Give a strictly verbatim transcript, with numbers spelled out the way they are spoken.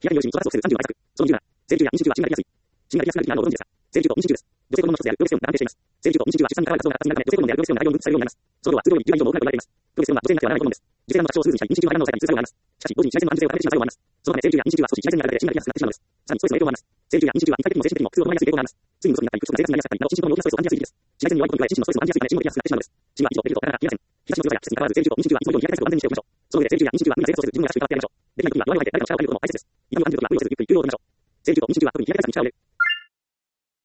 日当たり利用時に調達をするさんじゅうの改革。その理由は、生理休や妊娠中は死になりやすい。死になりやすくなる理由はご存知ですか？生理休と妊娠中です。女性子供の一つである病気性を並べています。生理休と妊娠中は出産に関わる活動が活発になるため、女性子供である病気性を並べように分布されるようになります。その後は通常よりじゅうばい以上の多くなると言われています。病気性は女性になってはならないホルモンです。受精卵の形をスムーズにしたり、妊娠中は反応を抑えたりする作用があります。しかし、同時に紫外線の安定性を高めてしまう作用もあります。そのため、生理休や妊娠中は少し紫外線に当たるだけで死になりやすくなってしまうのです。さらに、ストレスの影響もあります。生理休や妊娠中は肉体的にも精神的にも苦痛を伴いやすい傾向があります。睡眠不足になったり、屈伸が生活になりやすかったりなど、心身ともに大きなストレスを感じやすい時期です。紫外線に弱いことに加え、心身のストレスを感じやすいため、心身のリラックスがしやすくなってしまうのです。死には以上、出るとなかなか言いません。東の季節と関わる生理休と妊娠中は異常にリラックスを完全にしておきましょう。その上で、生理休や妊娠中は無理な生活をする自分が正しく変わってやりましょう。できない時には弱いを吐いて誰かの力を借りることも大切です。痛みを感じることは無理をせずゆっくり有料を取りましょう。生理休と妊娠中は特に開きやすいに力を入れる。